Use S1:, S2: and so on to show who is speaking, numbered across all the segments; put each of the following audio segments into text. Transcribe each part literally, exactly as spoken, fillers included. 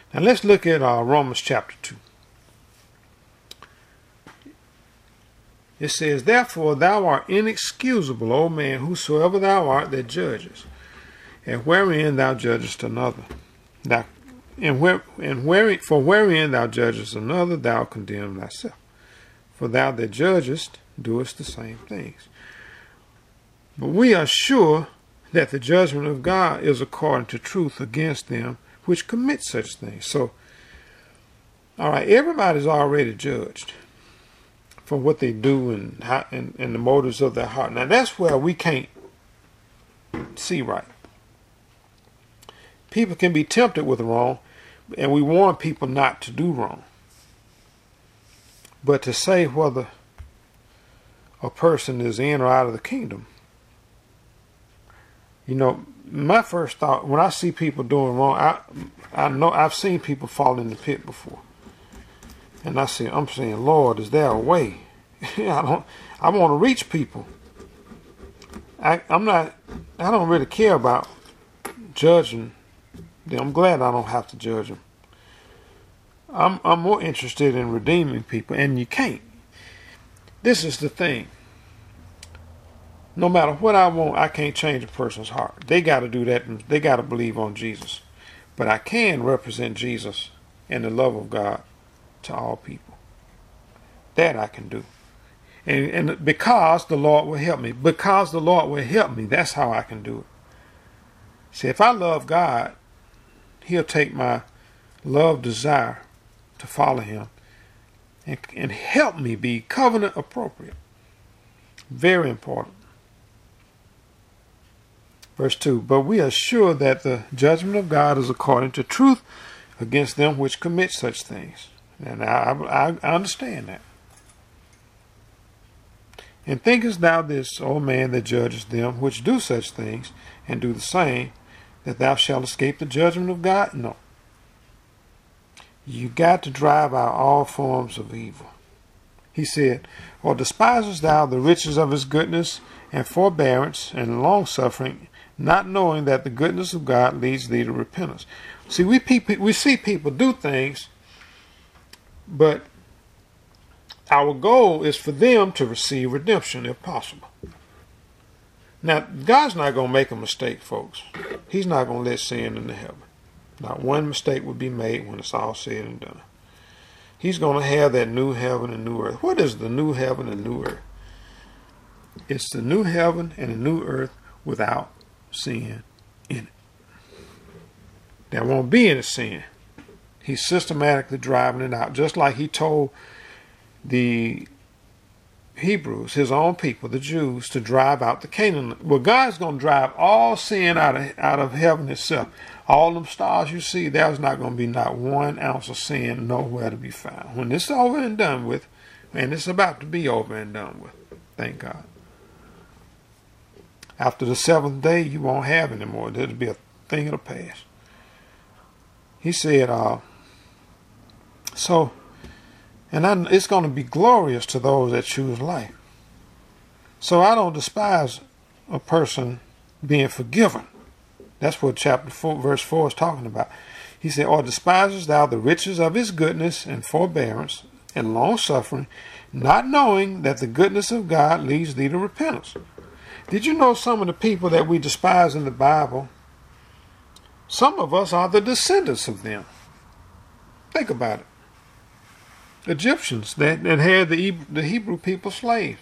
S1: Now let's look at uh, Romans chapter two. It says, therefore thou art inexcusable, O man, whosoever thou art that judgest, and wherein thou judgest another. Thou, and where, and where, for wherein thou judgest another, thou condemn thyself. For thou that judgest doest the same things. But we are sure that the judgment of God is according to truth against them which commit such things. So, all right, everybody's already judged for what they do and, how, and, and the motives of their heart. Now, that's where we can't see right. People can be tempted with wrong, and we warn people not to do wrong. But to say whether a person is in or out of the kingdom, you know, my first thought, when I see people doing wrong, I I know I've seen people fall in the pit before. And I say, I'm saying, Lord, is there a way? I don't I want to reach people. I I'm not I don't really care about judging them. I'm glad I don't have to judge them. I'm I'm more interested in redeeming people, and you can't. This is the thing. No matter what I want, I can't change a person's heart. They got to do that, and they got to believe on Jesus. But I can represent Jesus and the love of God to all people. That I can do. And, and because the Lord will help me. Because the Lord will help me, that's how I can do it. See, if I love God, He'll take my love desire to follow Him and, and help me be covenant appropriate. Very important. Verse two, but we are sure that the judgment of God is according to truth against them which commit such things. And I, I, I understand that. And thinkest thou this, O man, that judgest them which do such things, and do the same, that thou shalt escape the judgment of God? No. You got to drive out all forms of evil. He said, or despisest thou the riches of his goodness and forbearance and long-suffering, not knowing that the goodness of God leads thee to repentance. See, we people, we see people do things, but our goal is for them to receive redemption if possible. Now, God's not going to make a mistake, folks. He's not going to let sin into heaven. Not one mistake will be made when it's all said and done. He's going to have that new heaven and new earth. What is the new heaven and new earth? It's the new heaven and the new earth without sin in it. There won't be any sin. He's systematically driving it out, just like he told the Hebrews, his own people, the Jews, to drive out the Canaan. Well, God's going to drive all sin out of out of heaven itself. All them stars you see, there's not going to be not one ounce of sin nowhere to be found. When it's over and done with, and it's about to be over and done with, thank God. After the seventh day, you won't have any more. There'll be a thing of the past. He said, uh, so, and I, it's going to be glorious to those that choose life. So I don't despise a person being forgiven. That's what chapter four, verse four is talking about. He said, or despisest thou the riches of his goodness and forbearance and long suffering, not knowing that the goodness of God leads thee to repentance. Did you know some of the people that we despise in the Bible, some of us are the descendants of them? Think about it. Egyptians that, that had the, the Hebrew people slaves.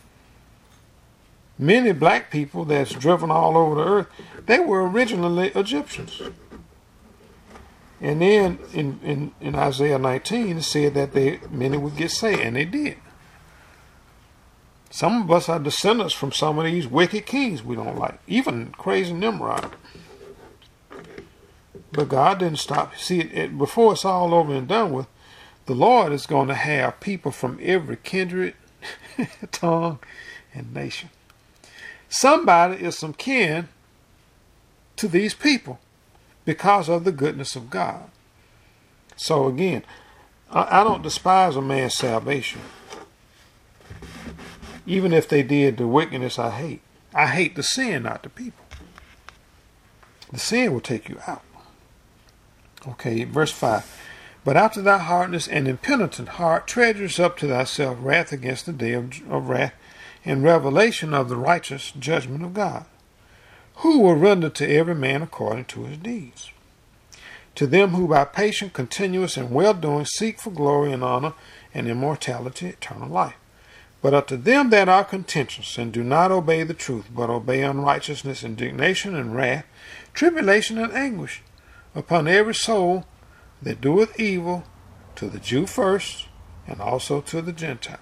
S1: Many black people that's driven all over the earth, they were originally Egyptians. And then in, in, in Isaiah nineteen, it said that they many would get saved, and they did. Some of us are descendants from some of these wicked kings we don't like, even crazy Nimrod. But God didn't stop. See, it, it, before it's all over and done with, the Lord is going to have people from every kindred, tongue, and nation. Somebody is some kin to these people because of the goodness of God. So again, I, I don't despise a man's salvation. Even if they did the wickedness I hate. I hate the sin, not the people. The sin will take you out. Okay, verse five. But after thy hardness and impenitent heart treasures up to thyself wrath against the day of, of wrath and revelation of the righteous judgment of God, who will render to every man according to his deeds. To them who by patient, continuous, and well-doing seek for glory and honor and immortality, eternal life. But unto them that are contentious and do not obey the truth, but obey unrighteousness, indignation, and wrath, tribulation and anguish upon every soul that doeth evil, to the Jew first, and also to the Gentile.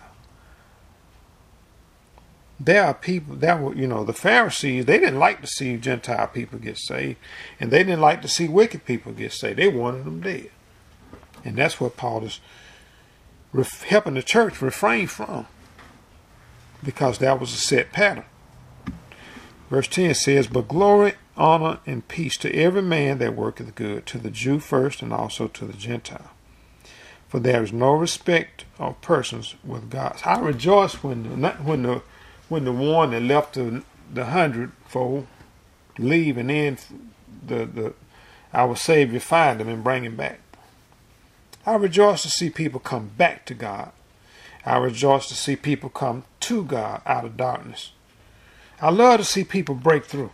S1: There are people that were, you know, the Pharisees, they didn't like to see Gentile people get saved, and they didn't like to see wicked people get saved. They wanted them dead. And that's what Paul is ref- helping the church refrain from, because that was a set pattern. Verse ten says, but glory, honor, and peace to every man that worketh good, to the Jew first, and also to the Gentile. For there is no respect of persons with God. I rejoice when the, when the when the one that left the the hundredfold leave, and then the the our Savior find them and bring him back. I rejoice to see people come back to God. I rejoice to see people come to God out of darkness. I love to see people break through.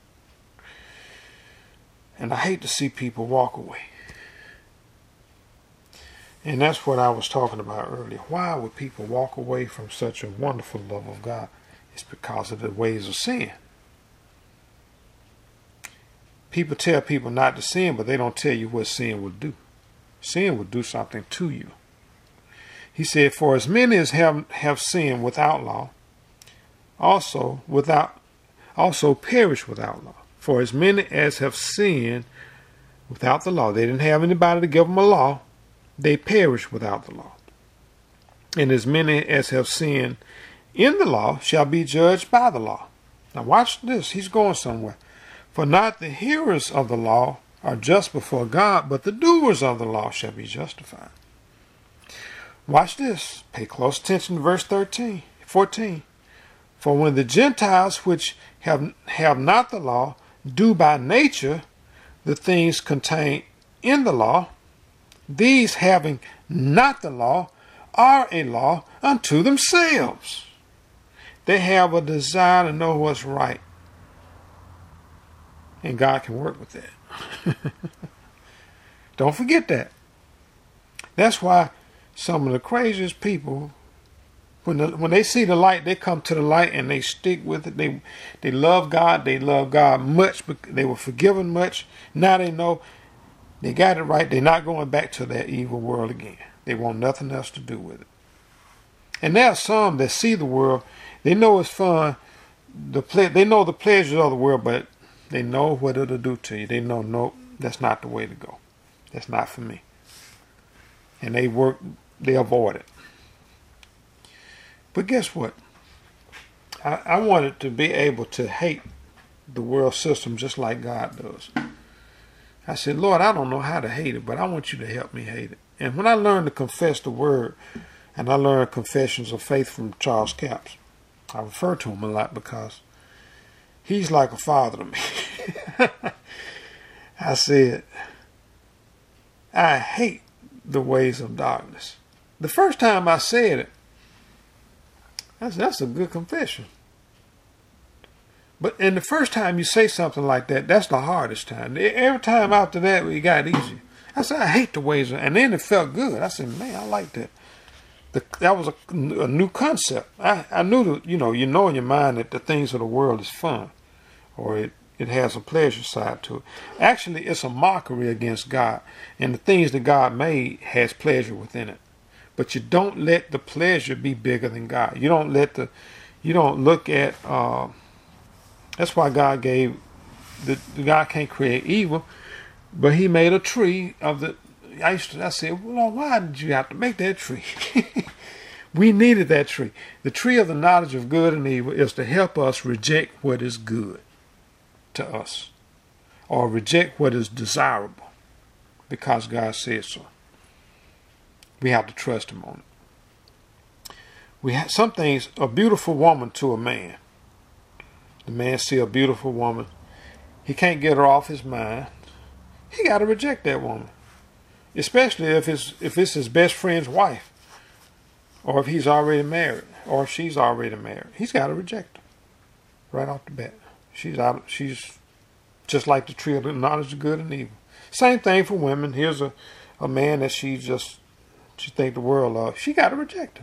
S1: And I hate to see people walk away. And that's what I was talking about earlier. Why would people walk away from such a wonderful love of God? It's because of the ways of sin. People tell people not to sin, but they don't tell you what sin will do. Sin will do something to you. He said, for as many as have, have sinned without law, also without also perish without law. For as many as have sinned without the law, they didn't have anybody to give them a law, they perish without the law. And as many as have sinned in the law shall be judged by the law. Now watch this, he's going somewhere. For not the hearers of the law are just before God, but the doers of the law shall be justified. Watch this. Pay close attention to verse thirteen, fourteen. For when the Gentiles which have, have not the law do by nature the things contained in the law, these having not the law are a law unto themselves. They have a desire to know what's right. And God can work with that. Don't forget that. That's why some of the craziest people, when the, when they see the light, they come to the light and they stick with it. They they love God. They love God much. They were forgiven much. Now they know they got it right. They're not going back to that evil world again. They want nothing else to do with it. And there are some that see the world. They know it's fun. The ple- They know the pleasures of the world, but they know what it'll do to you. They know, no, that's not the way to go. That's not for me. And they work, they avoid it. But guess what? I, I wanted to be able to hate the world system just like God does. I said, Lord, I don't know how to hate it, but I want you to help me hate it. And when I learned to confess the word, and I learned Confessions of Faith from Charles Capps, I refer to him a lot because he's like a father to me. I said, I hate the ways of darkness. The first time I said it, I said, that's a good confession. But in the first time you say something like that, that's the hardest time. Every time after that, it got easier. I said, I hate the ways of, and then it felt good. I said, man, I like that. The, that was a, a new concept. I, I knew that, you know, you know in your mind that the things of the world is fun, or it, it has a pleasure side to it. Actually, it's a mockery against God, and the things that God made has pleasure within it. But you don't let the pleasure be bigger than God. You don't let the, you don't look at, uh, that's why God gave, the, the God can't create evil, but he made a tree of the, I used to, I said, well, Lord, why did you have to make that tree? We needed that tree. The tree of the knowledge of good and evil is to help us reject what is good to us, or reject what is desirable, because God said so. We have to trust him on it. We have some things, a beautiful woman to a man. The man see a beautiful woman. He can't get her off his mind. he got to reject that woman. Especially if it's, if it's his best friend's wife. Or if he's already married. Or if she's already married. He's got to reject her. Right off the bat. She's out. She's just like the tree of the knowledge of good and evil. Same thing for women. Here's a, a man that she just, she think the world of. She got to reject him.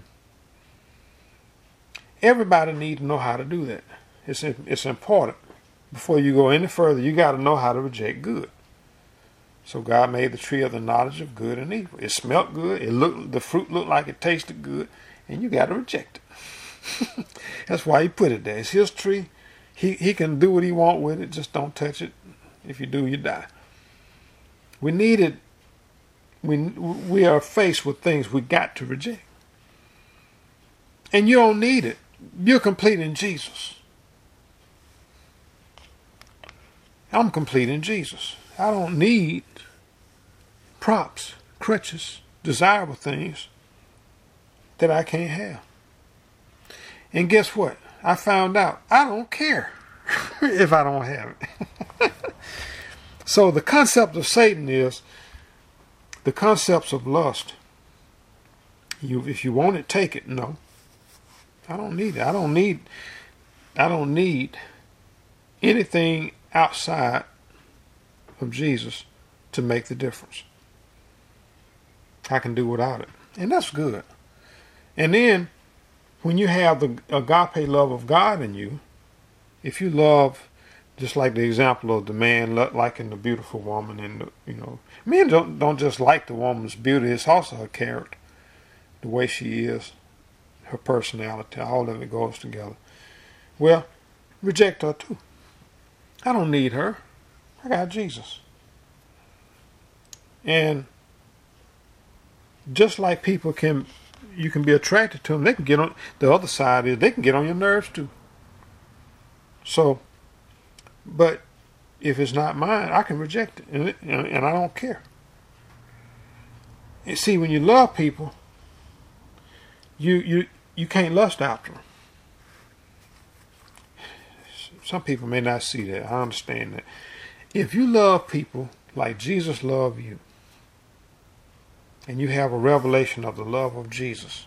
S1: Everybody needs to know how to do that. It's, it's important. Before you go any further, you got to know how to reject good. So God made the tree of the knowledge of good and evil. It smelled good. It looked, the fruit looked like it tasted good. And you got to reject it. That's why he put it there. It's his tree. He, he can do what he wants with it. Just don't touch it. If you do, you die. We need it. We, we are faced with things we got to reject. And you don't need it. You're complete in Jesus. I'm complete in Jesus. I don't need props, crutches, desirable things that I can't have. And guess what? I found out I don't care if I don't have it. So the concept of Satan is the concepts of lust. You, if you want it, take it. No, I don't need it. I don't need. I don't need anything outside of Jesus to make the difference. I can do without it, and that's good. And then when you have the agape love of God in you, if you love, just like the example of the man liking the beautiful woman, and the, you know, men don't don't just like the woman's beauty; it's also her character, the way she is, her personality. All of it goes together. Well, reject her too. I don't need her. I got Jesus. And just like people can, you can be attracted to them, they can get on, the other side is they can get on your nerves too. So, but if it's not mine, I can reject it, and, it, and I don't care. And see, when you love people, you, you, you can't lust after them. Some people may not see that. I understand that. If you love people like Jesus loved you, and you have a revelation of the love of Jesus,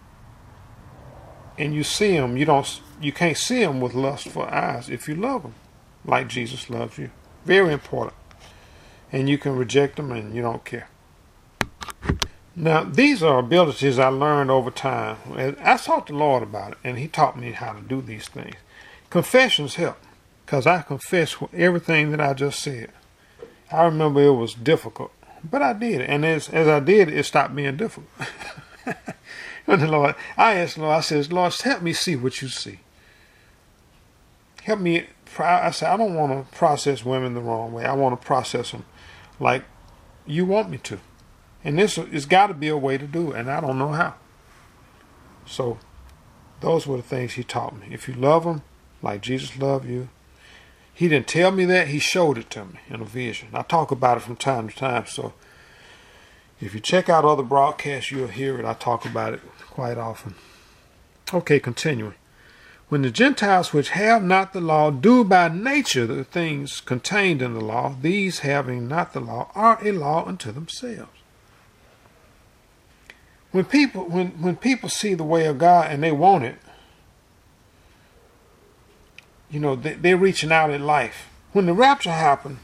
S1: and you see him, you don't, you can't see him with lustful eyes if you love him like Jesus loves you. Very important. And you can reject them and you don't care. Now, these are abilities I learned over time. I sought the Lord about it, and he taught me how to do these things. Confessions help, because I confess everything that I just said. I remember it was difficult, but I did it. And as, as I did it, it stopped being difficult. And the Lord, I asked the Lord, I said, Lord, help me see what you see. Help me. I said, I don't want to process women the wrong way. I want to process them like you want me to. And this has got to be a way to do it, and I don't know how. So those were the things he taught me. If you love them like Jesus loved you, he didn't tell me that, he showed it to me in a vision. I talk about it from time to time, so if you check out other broadcasts, you'll hear it. I talk about it quite often. Okay, continuing. When the Gentiles which have not the law do by nature the things contained in the law, these having not the law are a law unto themselves. When people, when, when people see the way of God and they want it, you know, they, they're reaching out in life. When the rapture happened,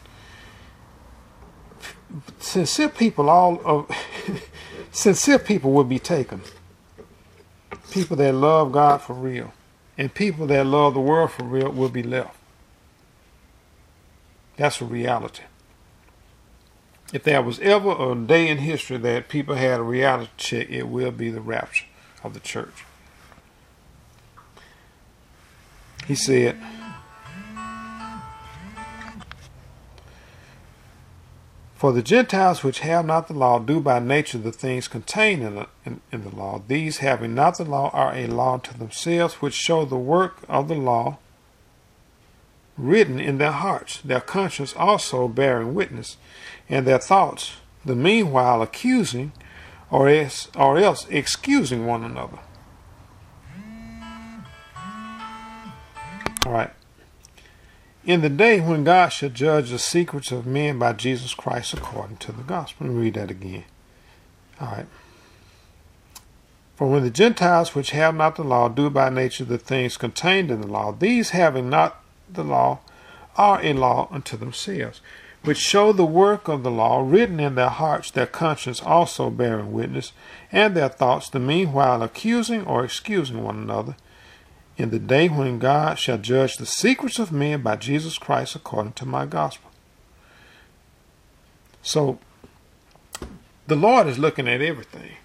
S1: sincere people, all of sincere people will be taken. People that love God for real, and people that love the world for real will be left. That's a reality. If there was ever a day in history that people had a reality check, it will be the rapture of the church. He said, for the Gentiles which have not the law do by nature the things contained in the, in, in the law. These having not the law are a law to themselves, which show the work of the law written in their hearts, their conscience also bearing witness, and their thoughts, the meanwhile accusing, or else, or else excusing one another. All right. in the day when God shall judge the secrets of men by Jesus Christ according to the gospel. Let me read that again. All right. For when the Gentiles which have not the law do by nature the things contained in the law, these having not the law are a law unto themselves, which show the work of the law written in their hearts, their conscience also bearing witness, and their thoughts the meanwhile accusing or excusing one another, in the day when God shall judge the secrets of men by Jesus Christ according to my gospel. So, the Lord is looking at everything.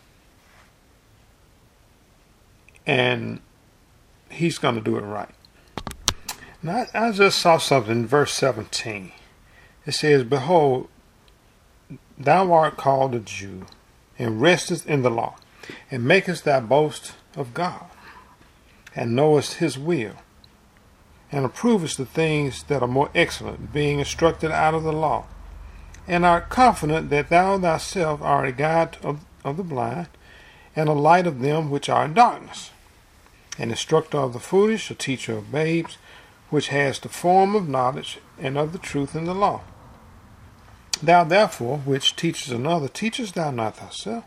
S1: And he's going to do it right. Now, I just saw something in verse seventeen. It says, Behold, thou art called a Jew, and restest in the law, and makest thy boast of God, and knowest his will, and approvest the things that are more excellent, being instructed out of the law, and art confident that thou thyself art a guide of, of the blind, and a light of them which are in darkness, an instructor of the foolish, a teacher of babes, which has the form of knowledge and of the truth in the law. Thou therefore, which teachest another, teachest thou not thyself?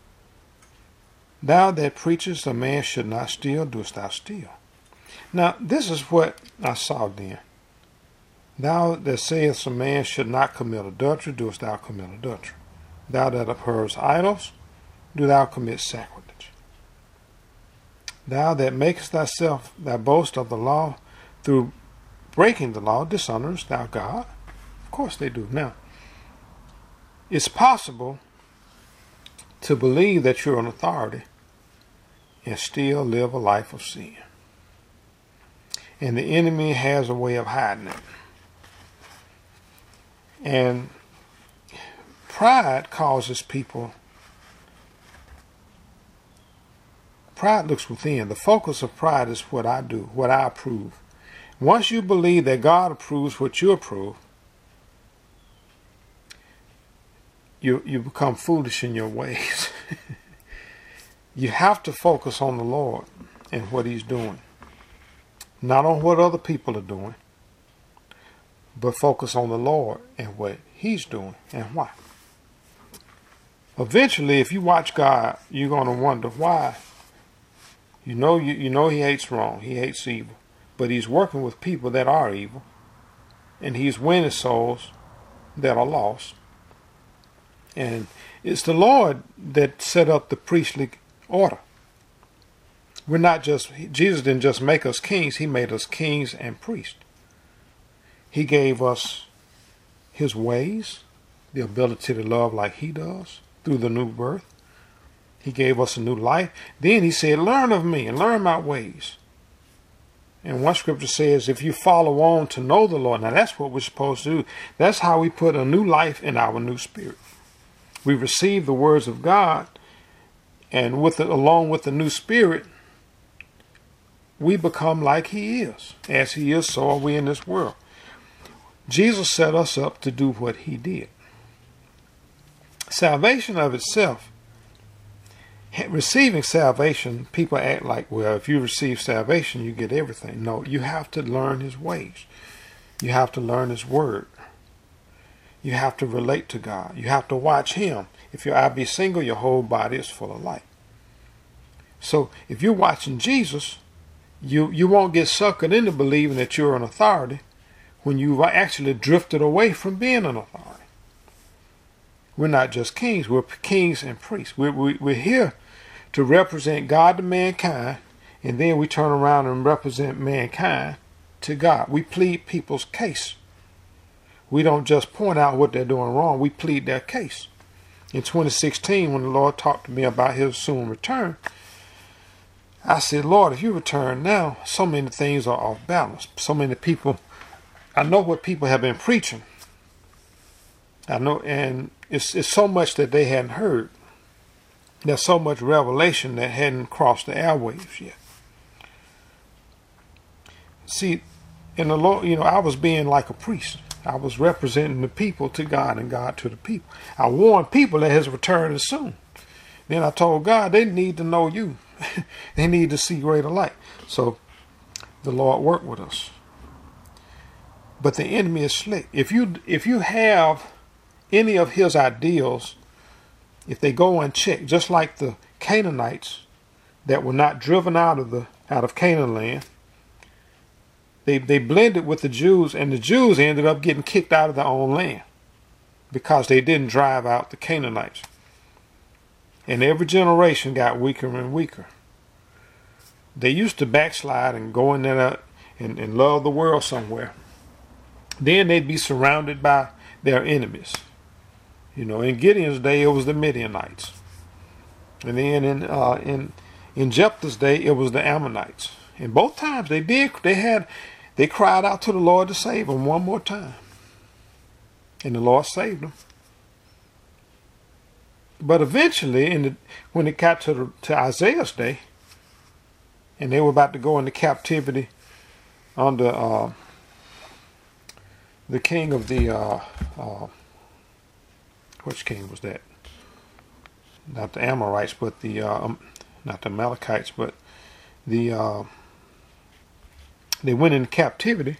S1: Thou that preachest a man should not steal, doest thou steal? Now, this is what I saw then. Thou that sayest a man should not commit adultery, doest thou commit adultery? Thou that abhorrest idols, do thou commit sacrilege? Thou that makest thyself thy boast of the law, through breaking the law, dishonorest thou God? Of course they do. Now, it's possible to believe that you're an authority and still live a life of sin. And the enemy has a way of hiding it. And pride causes people, pride looks within. The focus of pride is what I do, what I approve. Once you believe that God approves what you approve, you, you become foolish in your ways. You have to focus on the Lord and what he's doing. Not on what other people are doing, but focus on the Lord and what he's doing and why. Eventually, if you watch God, you're going to wonder why. You know, you, you know he hates wrong. He hates evil. But he's working with people that are evil. And he's winning souls that are lost. And it's the Lord that set up the priestly order. We're not just, Jesus didn't just make us kings. He made us kings and priests. He gave us his ways, the ability to love like he does through the new birth. He gave us a new life. Then he said, learn of me and learn my ways. And one scripture says, if you follow on to know the Lord, now that's what we're supposed to do. That's how we put a new life in our new spirit. We receive the words of God, and with it, along with the new spirit, we become like he is. As he is, so are we in this world. Jesus set us up to do what he did. Salvation of itself, receiving salvation, people act like, well, if you receive salvation, you get everything. No, you have to learn his ways. You have to learn his word. You have to relate to God. You have to watch him. If your eye be single, your whole body is full of light. So if you're watching Jesus, you, you won't get suckered into believing that you're an authority when you've actually drifted away from being an authority. We're not just kings. We're kings and priests. We're, we, we're here to represent God to mankind, and then we turn around and represent mankind to God. We plead people's case. We don't just point out what they're doing wrong. We plead their case. In twenty sixteen, when the Lord talked to me about his soon return, I said, Lord, if you return now, so many things are off balance. So many people, I know what people have been preaching. I know, and it's, it's so much that they hadn't heard. There's so much revelation that hadn't crossed the airwaves yet. See, in the Lord, you know, I was being like a priest. I was representing the people to God and God to the people. I warned people that his return is soon. Then I told God they need to know you. They need to see greater light. So the Lord worked with us. But the enemy is slick. If you if you have any of his ideals, if they go unchecked, just like the Canaanites that were not driven out of the out of Canaan land, they they blended with the Jews, and the Jews ended up getting kicked out of their own land because they didn't drive out the Canaanites. And every generation got weaker and weaker. They used to backslide and go in there and, and love the world somewhere. Then they'd be surrounded by their enemies. You know, in Gideon's day, it was the Midianites. And then in uh, in in Jephthah's day, it was the Ammonites. And both times they did, they had, they cried out to the Lord to save them one more time. And the Lord saved them. But eventually, in the, when it got to, the, to Isaiah's day, and they were about to go into captivity under uh, the king of the, uh, uh, which king was that? Not the Amorites, but the, uh, um, not the Amalekites, but the, uh, they went into captivity.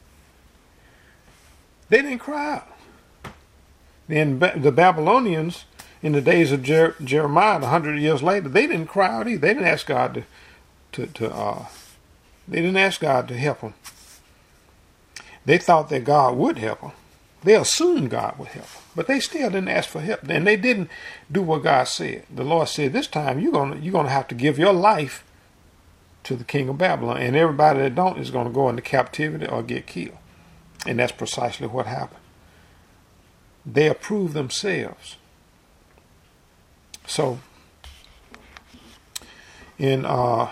S1: They didn't cry out. Then the Babylonians, in the days of Jer Jeremiah, a hundred years later, they didn't cry out either. They didn't ask God to, to, to uh, they didn't ask God to help them. They thought that God would help them. They assumed God would help them, but they still didn't ask for help, and they didn't do what God said. The Lord said, "This time you're gonna you're gonna have to give your life to the king of Babylon, and everybody that don't is gonna go into captivity or get killed." And that's precisely what happened. They approved themselves. So, in uh,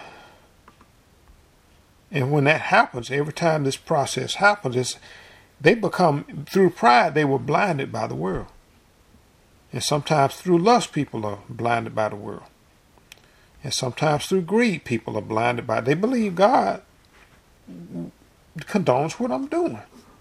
S1: and when that happens, every time this process happens, it's, they become, through pride, they were blinded by the world. And sometimes through lust, people are blinded by the world. And sometimes through greed, people are blinded by, they believe God condones what I'm doing.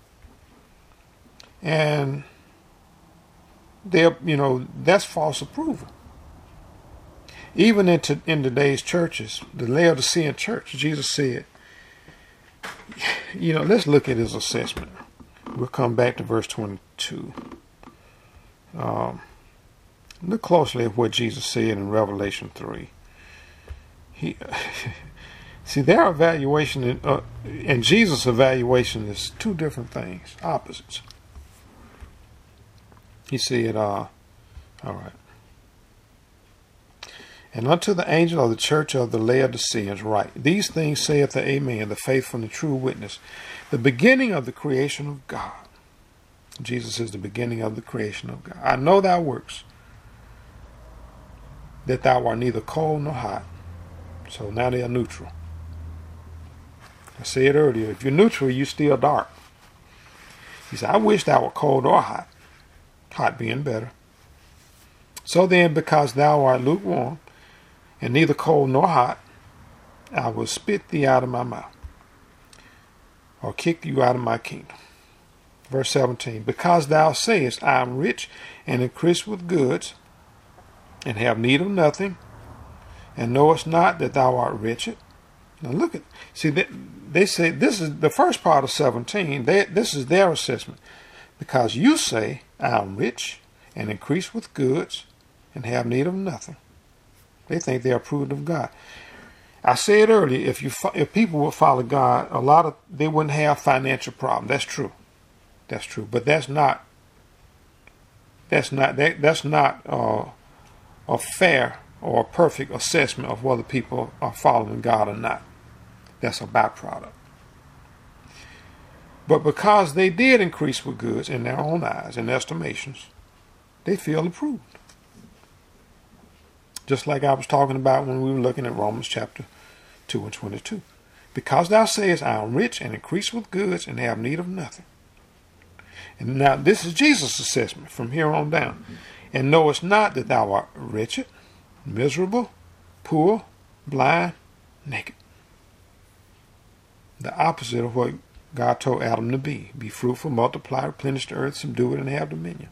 S1: And they're, you know, that's false approval. Even into in today's churches, the Laodicean church, Jesus said, you know, let's look at his assessment. We'll come back to verse twenty-two. Um, look closely at what Jesus said in Revelation three. He, see, their evaluation and, uh, and Jesus' evaluation is two different things, opposites. He said, uh, all right. And unto the angel of the church of the Laodiceans write, these things saith the Amen, the faithful and the true witness, the beginning of the creation of God. Jesus is the beginning of the creation of God. I know thy works, that thou art neither cold nor hot. So now they are neutral. I said earlier, if you're neutral, you're still dark. He said, I wish thou wert cold or hot. Hot being better. So then, because thou art lukewarm, and neither cold nor hot, I will spit thee out of my mouth, or kick you out of my kingdom. Verse seventeen, because thou sayest, I am rich and increase with goods, and have need of nothing, and knowest not that thou art wretched. Now look at, see, they, they say, this is the first part of seventeen, they, this is their assessment. Because you say, I am rich and increase with goods, and have need of nothing. They think they are approved of God. I said earlier, if you if people would follow God, a lot of they wouldn't have financial problems. That's true. That's true. But that's not that's not that that's not uh, a fair or a perfect assessment of whether people are following God or not. That's a byproduct. But because they did increase with goods in their own eyes and estimations, they feel approved. Just like I was talking about when we were looking at Romans chapter two and twenty-two. Because thou sayest, I am rich and increase with goods and have need of nothing. And now this is Jesus' assessment from here on down. And knowest not that thou art wretched, miserable, poor, blind, naked. The opposite of what God told Adam to be. Be fruitful, multiply, replenish the earth, subdue it, and have dominion.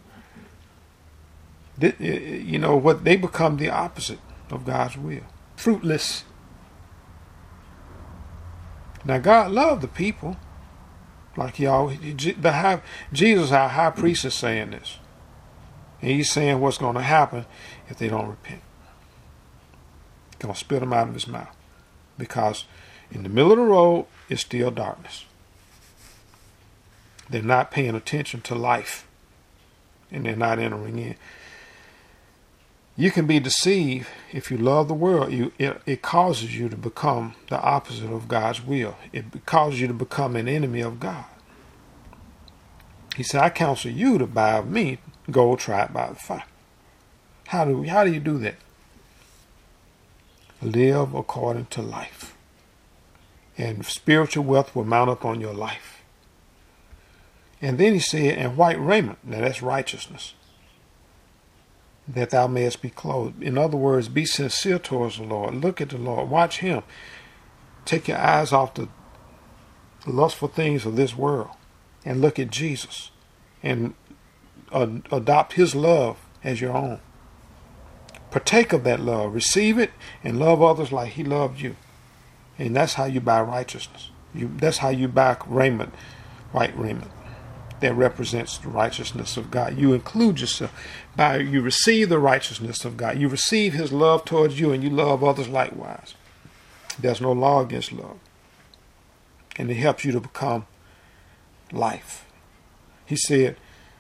S1: You know what? They become the opposite of God's will. Fruitless. Now God loved the people. Like he always, the high, Jesus, our high priest, is saying this. And he's saying what's going to happen if they don't repent. He's going to spit them out of his mouth. Because in the middle of the road is still darkness. They're not paying attention to life. And they're not entering in. You can be deceived if you love the world. You, it, it causes you to become the opposite of God's will. It causes you to become an enemy of God. He said, I counsel you to buy of me gold tried by the fire. How do, how do you do that? Live according to life. And spiritual wealth will mount up on your life. And then he said, and white raiment. Now that's righteousness. That thou mayest be clothed. In other words, be sincere towards the Lord. Look at the Lord. Watch him. Take your eyes off the lustful things of this world and look at Jesus and uh, adopt his love as your own. Partake of that love. Receive it and love others like he loved you. And that's how you buy righteousness. You, that's how you buy raiment, white raiment. That represents the righteousness of God. You include yourself by you receive the righteousness of God. You receive his love towards you and you love others likewise. There's no law against love. And it helps you to become life. He said,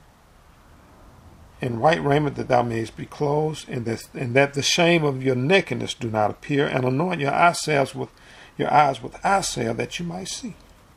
S1: in white raiment that thou mayest be clothed, and that, and that the shame of your nakedness do not appear, and anoint your eye salves with your eyes with eye salve that you might see.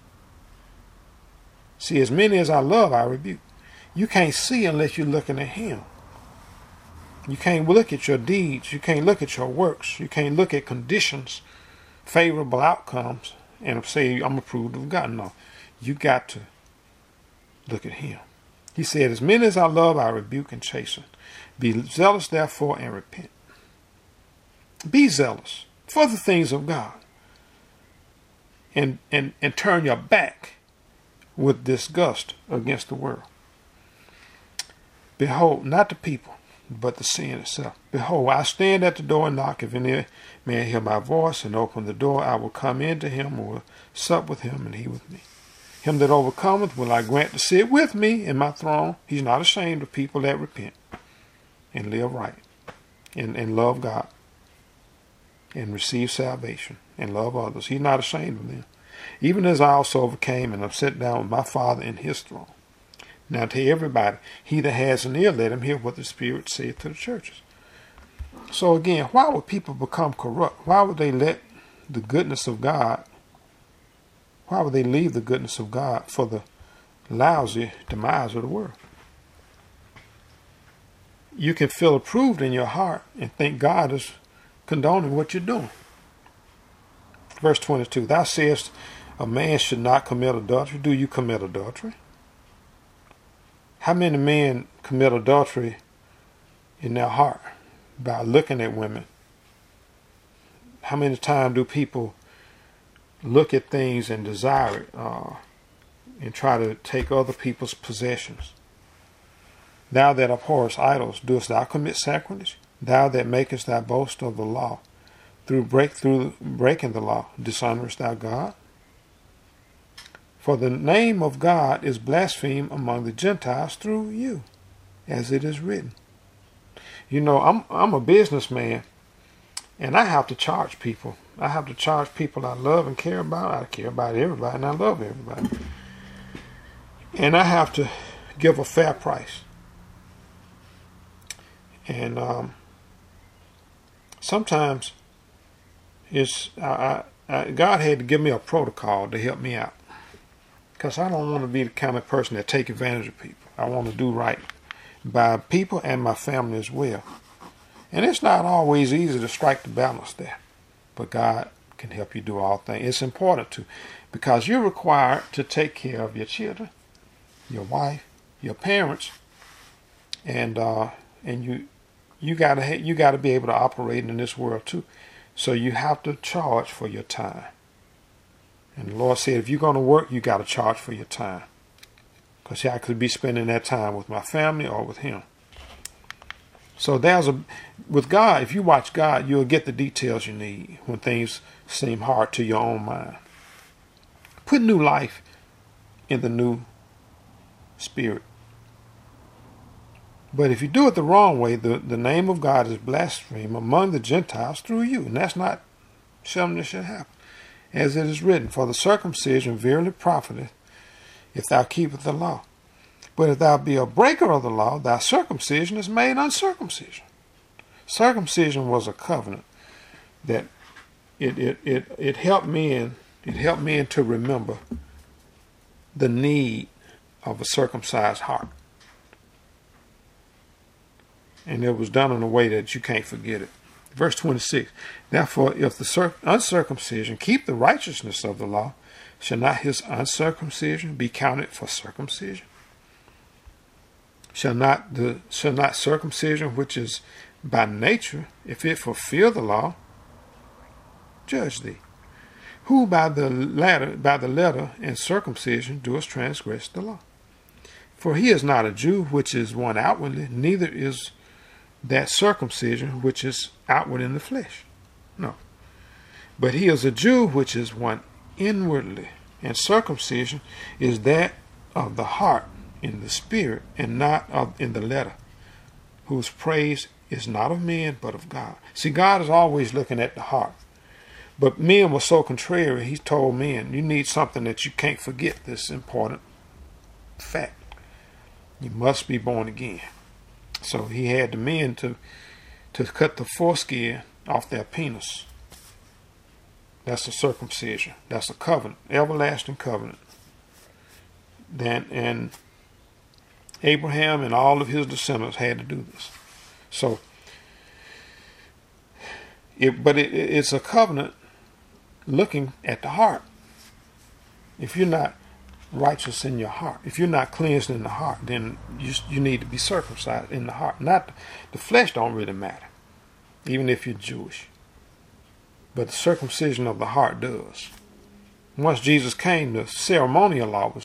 S1: See, as many as I love, I rebuke. You can't see unless you're looking at him. You can't look at your deeds. You can't look at your works. You can't look at conditions, favorable outcomes, and say, I'm approved of God. No, you got to look at him. He said, as many as I love, I rebuke and chasten. Be zealous, therefore, and repent. Be zealous for the things of God. And, and, and turn your back with disgust against the world. Behold, not the people, but the sin itself. Behold, I stand at the door and knock. If any man hear my voice and open the door, I will come into him and will sup with him and he with me. Him that overcometh will I grant to sit with me in my throne. He's not ashamed of people that repent and live right and, and love God and receive salvation and love others. He's not ashamed of them. Even as I also overcame and am set down with my Father in his throne. Now to everybody, he that has an ear, let him hear what the Spirit saith to the churches. So again, why would people become corrupt? Why would they let the goodness of God, why would they leave the goodness of God for the lousy demise of the world? You can feel approved in your heart and think God is condoning what you're doing. Verse twenty-two, thou sayest a man should not commit adultery. Do you commit adultery? How many men commit adultery in their heart by looking at women? How many times do people look at things and desire it uh, and try to take other people's possessions? Thou that abhorrest idols, dost thou commit sacrilege? Thou that makest thy boast of the law, through break through breaking the law, dishonorest thou God? For the name of God is blasphemed among the Gentiles through you, as it is written. You know, I'm I'm a businessman, and I have to charge people. I have to charge people I love and care about. I care about everybody, and I love everybody. And I have to give a fair price. And um, sometimes it's I, I, God had to give me a protocol to help me out, because I don't want to be the kind of person that take advantage of people. I want to do right by people and my family as well. And it's not always easy to strike the balance there, but God can help you do all things. It's important to, because you're required to take care of your children, your wife, your parents, and uh, and you you gotta you gotta be able to operate in this world too. So you have to charge for your time. And the Lord said, if you're going to work, you got to charge for your time. Because I could be spending that time with my family or with him. So there's a, with God, if you watch God, you'll get the details you need when things seem hard to your own mind. Put new life in the new spirit. But if you do it the wrong way, the, the name of God is blasphemed among the Gentiles through you. And that's not something that should happen. As it is written, for the circumcision verily profiteth, if thou keepest the law. But if thou be a breaker of the law, thy circumcision is made uncircumcision. Circumcision was a covenant that it it it, it helped men, it helped men to remember the need of a circumcised heart. And it was done in a way that you can't forget it. Verse twenty-six, therefore, if the uncircumcision keep the righteousness of the law, shall not his uncircumcision be counted for circumcision? Shall not the shall not circumcision, which is by nature, if it fulfill the law, judge thee? Who by the latter, by the letter and circumcision doeth transgress the law? For he is not a Jew, which is one outwardly, neither is that circumcision which is outward in the flesh. No. But he is a Jew which is one inwardly, and circumcision is that of the heart in the spirit, and not of in the letter, whose praise is not of men but of God. See, God is always looking at the heart. But men were so contrary, he told men, you need something that you can't forget, this important fact. You must be born again. So he had the men to to cut the foreskin off their penis. That's a circumcision. That's a covenant, everlasting covenant. Then and Abraham and all of his descendants had to do this. So, it, but it, it's a covenant looking at the heart. If you're not righteous in your heart, if you're not cleansed in the heart, then you you need to be circumcised in the heart. Not the flesh don't really matter, even if you're Jewish. But the circumcision of the heart does. Once Jesus came, the ceremonial law was